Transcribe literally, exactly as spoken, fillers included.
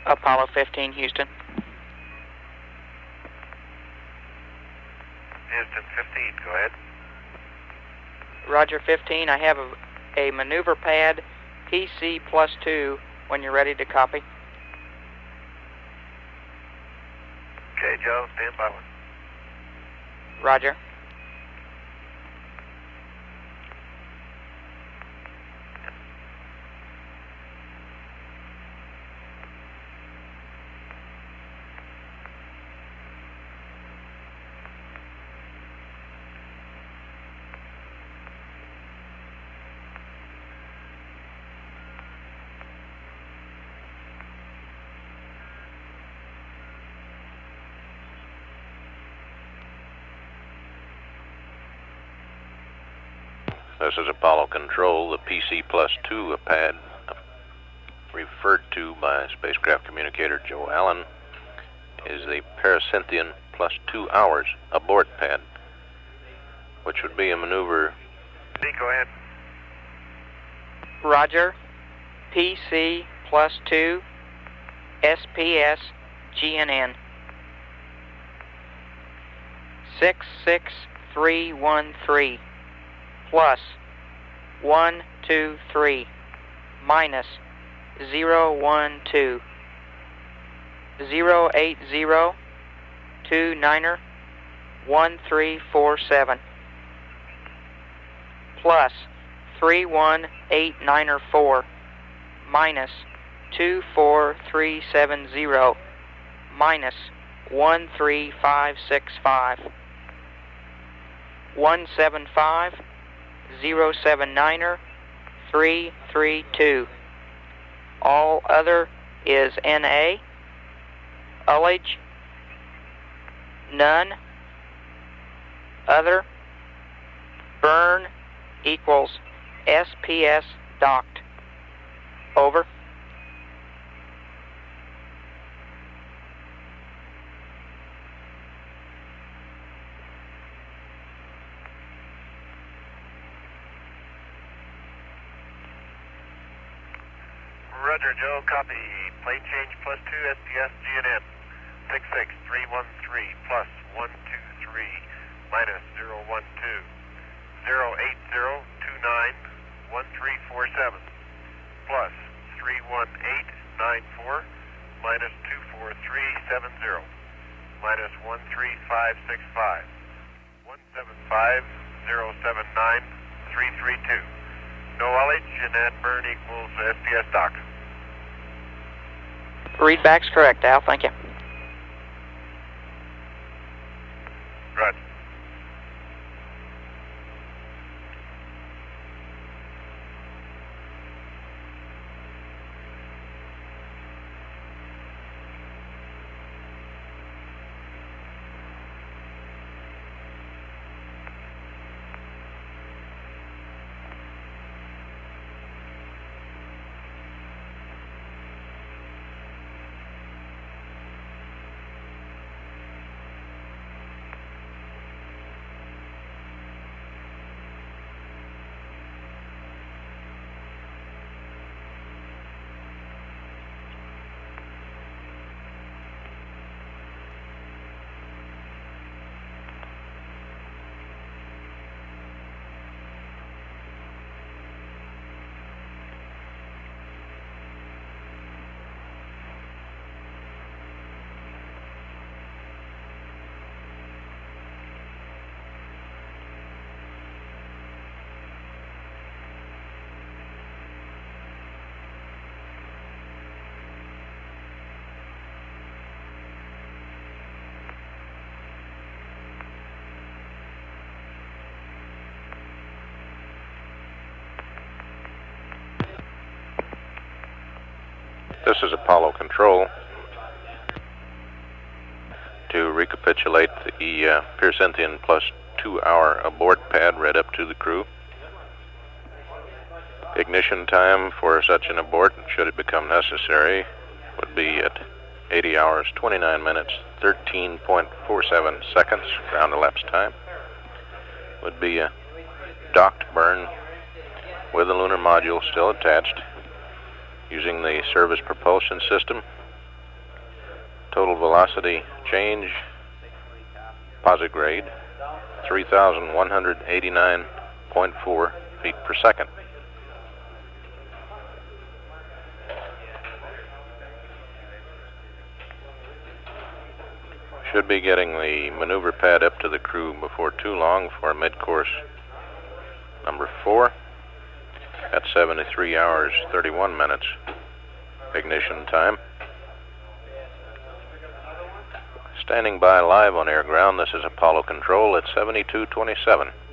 Apollo fifteen, Houston. Houston fifteen, go ahead. Roger fifteen, I have a, a maneuver pad P C plus two when you're ready to copy. Okay, Joe, stand by one. Roger. This is Apollo Control. The P C plus two, a pad referred to by spacecraft communicator Joe Allen, is the Paracynthian plus two hours abort pad, which would be a maneuver. C, go ahead. Roger. P C plus two, S P S G N N. six six three one three. Plus one two three minus zero one two zero eight zero two niner one three four seven plus three one eight niner four minus two four three seven zero minus one three five six five one seven five zero seven niner three three two. All other is N A. Ullage. None. Other. Burn equals S P S docked. Over. Roger, Joe, copy. Plane change plus two, S P S G N N. six six three one three plus one two three minus zero one two zero eight zero two nine one three four seven plus three one eight nine four minus two four three seven zero minus one three five six five one seven five zero seven nine three three two. No ullage, and that burn equals S P S dock. Readback's correct, Al. Thank you. Roger. This is Apollo Control. To recapitulate, the uh, Paracynthian plus two hour abort pad read up to the crew. Ignition time for such an abort, should it become necessary, would be at eighty hours, twenty-nine minutes, thirteen point four seven seconds, ground elapsed time. Would be a docked burn with the lunar module still attached, using the service propulsion system Total velocity change, posigrade, three thousand one hundred eighty-nine point four feet per second. Should be getting the maneuver pad up to the crew before too long for mid-course number four at seventy-three hours thirty-one minutes ignition time. Standing by live on air ground, this is Apollo Control at seventy-two twenty-seven.